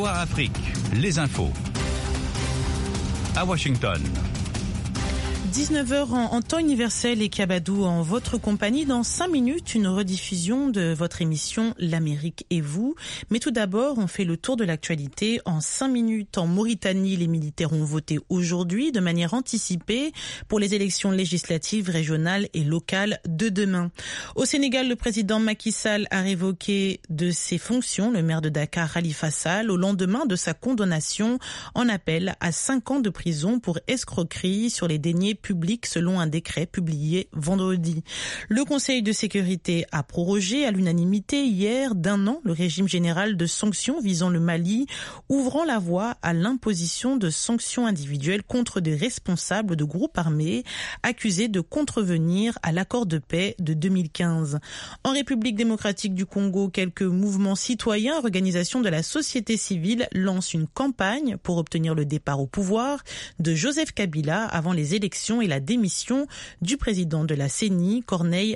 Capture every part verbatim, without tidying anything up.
Soir Afrique, les infos. À Washington. dix-neuf heures en, en temps universel et Kabadou en votre compagnie. Dans cinq minutes, une rediffusion de votre émission L'Amérique et vous. Mais tout d'abord, on fait le tour de l'actualité en cinq minutes. En Mauritanie, les militaires ont voté aujourd'hui de manière anticipée pour les élections législatives, régionales et locales de demain. Au Sénégal, le président Macky Sall a révoqué de ses fonctions le maire de Dakar, Khalifa Sall, au lendemain de sa condamnation en appel à cinq ans de prison pour escroquerie sur les deniers public selon un décret publié vendredi. Le Conseil de sécurité a prorogé à l'unanimité hier d'un an le régime général de sanctions visant le Mali, ouvrant la voie à l'imposition de sanctions individuelles contre des responsables de groupes armés accusés de contrevenir à l'accord de paix de deux mille quinze. En République démocratique du Congo, quelques mouvements citoyens, organisations de la société civile lancent une campagne pour obtenir le départ au pouvoir de Joseph Kabila avant les élections et la démission du président de la C E N I, Corneille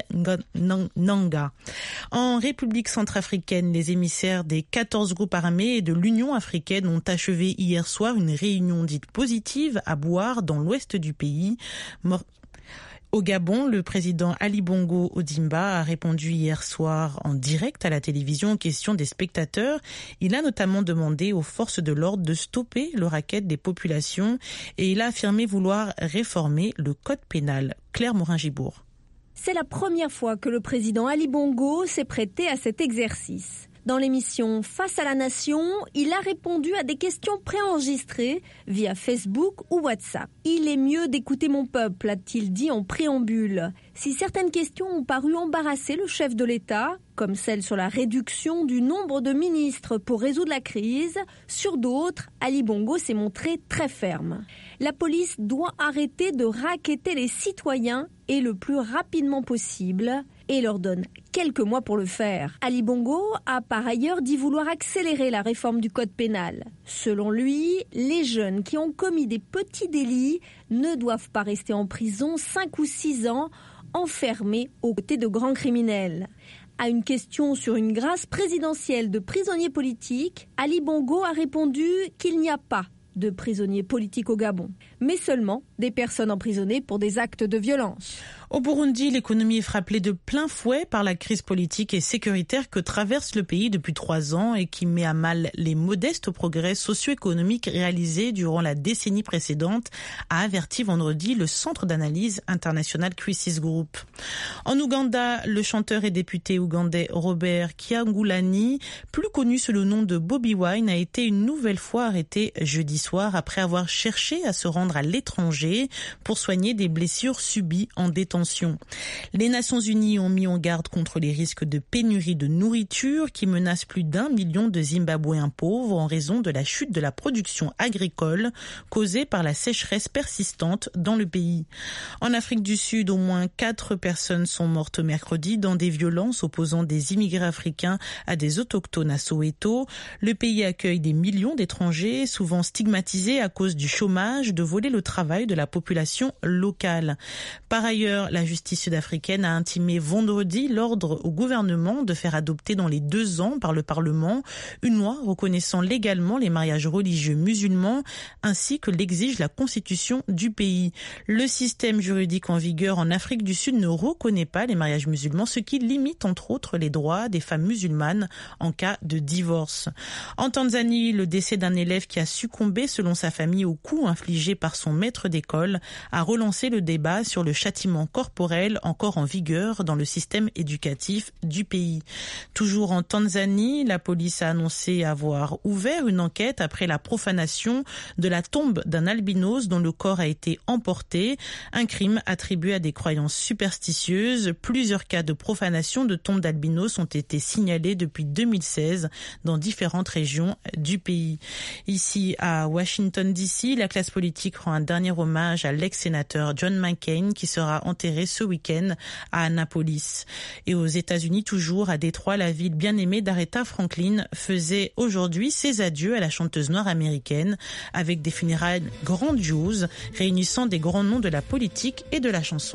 Nangaa. En République centrafricaine, les émissaires des quatorze groupes armés et de l'Union africaine ont achevé hier soir une réunion dite positive à Bouar, dans l'ouest du pays. Mor- Au Gabon, le président Ali Bongo Ondimba a répondu hier soir en direct à la télévision aux questions des spectateurs. Il a notamment demandé aux forces de l'ordre de stopper le racket des populations et il a affirmé vouloir réformer le code pénal. Claire Morin-Gibourg. C'est la première fois que le président Ali Bongo s'est prêté à cet exercice. Dans l'émission Face à la Nation, il a répondu à des questions préenregistrées via Facebook ou WhatsApp. « Il est mieux d'écouter mon peuple », a-t-il dit en préambule. Si certaines questions ont paru embarrasser le chef de l'État, comme celle sur la réduction du nombre de ministres pour résoudre la crise, sur d'autres, Ali Bongo s'est montré très ferme. La police doit arrêter de racketter les citoyens et le plus rapidement possible, et leur donne quelques mois pour le faire. Ali Bongo a par ailleurs dit vouloir accélérer la réforme du code pénal. Selon lui, les jeunes qui ont commis des petits délits ne doivent pas rester en prison cinq ou six ans, enfermés aux côtés de grands criminels. À une question sur une grâce présidentielle de prisonniers politiques, Ali Bongo a répondu qu'il n'y a pas de prisonniers politiques au Gabon, mais seulement des personnes emprisonnées pour des actes de violence. Au Burundi, l'économie est frappée de plein fouet par la crise politique et sécuritaire que traverse le pays depuis trois ans et qui met à mal les modestes progrès socio-économiques réalisés durant la décennie précédente, a averti vendredi le Centre d'analyse international Crisis Group. En Ouganda, le chanteur et député ougandais Robert Kyagulanyi, plus connu sous le nom de Bobi Wine, a été une nouvelle fois arrêté jeudi soir après avoir cherché à se rendre à l'étranger pour soigner des blessures subies en détention. Les Nations Unies ont mis en garde contre les risques de pénurie de nourriture qui menacent plus d'un million de Zimbabwéens pauvres en raison de la chute de la production agricole causée par la sécheresse persistante dans le pays. En Afrique du Sud, au moins quatre personnes sont mortes mercredi dans des violences opposant des immigrés africains à des autochtones à Soweto. Le pays accueille des millions d'étrangers, souvent stigmatisés à cause du chômage, de voler le travail de la population locale. Par ailleurs, la justice sud-africaine a intimé vendredi l'ordre au gouvernement de faire adopter dans les deux ans par le Parlement une loi reconnaissant légalement les mariages religieux musulmans ainsi que l'exige la constitution du pays. Le système juridique en vigueur en Afrique du Sud ne reconnaît pas les mariages musulmans, ce qui limite entre autres les droits des femmes musulmanes en cas de divorce. En Tanzanie, le décès d'un élève qui a succombé selon sa famille au coup infligé par son maître d'école a relancé le débat sur le châtiment corporel encore en vigueur dans le système éducatif du pays. Toujours en Tanzanie, la police a annoncé avoir ouvert une enquête après la profanation de la tombe d'un albinos dont le corps a été emporté, un crime attribué à des croyances superstitieuses. Plusieurs cas de profanation de tombes d'albinos ont été signalés depuis deux mille seize dans différentes régions du pays. Ici à Washington D C, la classe politique rend un dernier hommage à l'ex-sénateur John McCain qui sera enterré ce week-end à Annapolis. Et aux États-Unis, toujours à Détroit, la ville bien-aimée d'Aretha Franklin faisait aujourd'hui ses adieux à la chanteuse noire américaine avec des funérailles grandioses réunissant des grands noms de la politique et de la chanson.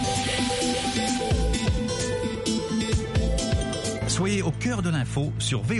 Soyez au cœur de l'info sur V O A.